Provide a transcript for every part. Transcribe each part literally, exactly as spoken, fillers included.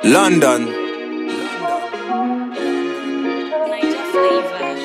London. Niger flavor.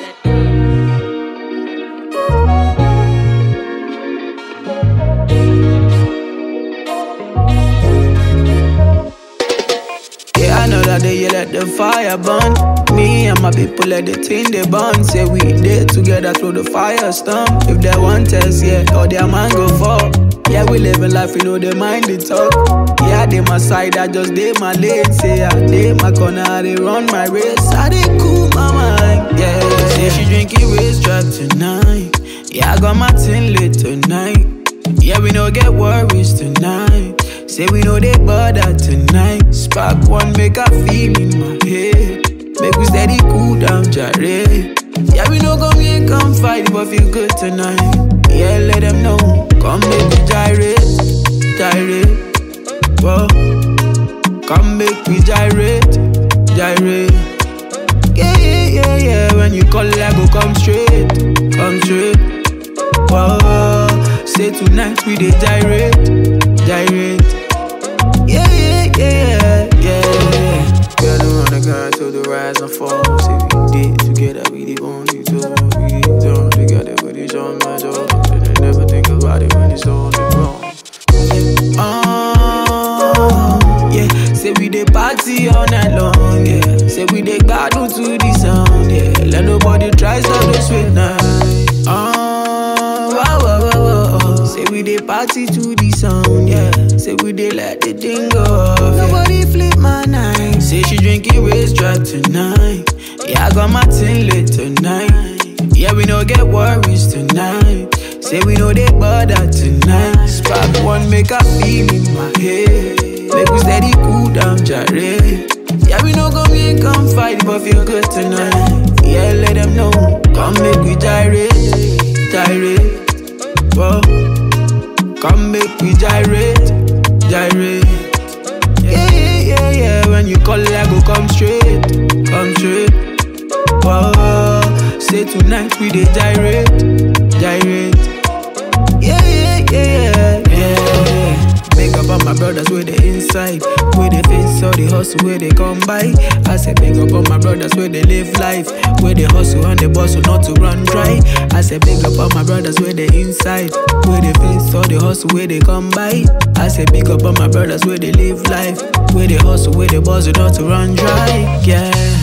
Yeah, I know that they let the fire burn. Me and my people let the thing they burn. Say we did together through the fire storm. If they want us, yeah, or their man go fall. Yeah, we living life, you know they mind the talk. Yeah, they my side, I just they my lane. Say I they my corner, I they run my race. I they cool my mind. Yeah, say she drinking waist track tonight. Yeah, I got my tin lit tonight. Yeah, we no get worries tonight. Say we know they bother tonight. Spark one, make a feel in my head. Make we steady cool down, jare. Yeah, we no come here, come fight, but feel good tonight. Yeah, let them know. Come make we gyrate, gyrate. Whoa. Come make we gyrate, gyrate. Yeah, yeah, yeah, yeah. When you call, I go come straight, come straight. Whoa. Say tonight we dey gyrate, gyrate. Yeah, yeah, yeah, yeah, yeah. Girl, I wanna go to the rise and fall. Say we did together, we the only two. We done together, but it's on my door. And I never think about it when it's all wrong. Oh, yeah. Say we dey party all night long, yeah. Say we dey battle to the sound, yeah. Let nobody try stop the sweet night. Oh, wow, wow, wow, wow. Say we dey party to the sound, yeah. Say we dey let the thing go off, yeah. Nobody flip my night. Say she drinking waist track tonight. Yeah, I got my tin lit tonight. Yeah, we no get worries tonight. Say we know they bother tonight. Spark one, make a feel in my head. Make we steady cool down, jare. Yeah, we no come here, come fight, but feel good tonight. Yeah, let them know. Come make we gyrate, gyrate. Whoa. Come make we gyrate, gyrate. Yeah, yeah, yeah, yeah. When you call, I go come straight, come straight. Whoa. Say tonight we dey gyrate, gyrate. Yeah, yeah, yeah, yeah, yeah. Make up on my brothers with the inside, where they face all the hustle, where they come by. I said big up on my brothers where they live life, where they hustle and they bustle not to run dry. I said big up on my brothers where they inside, where they face all the hustle, where they come by. I said big up on my brothers where they live life, where they hustle, where they bustle not to run dry. Yeah.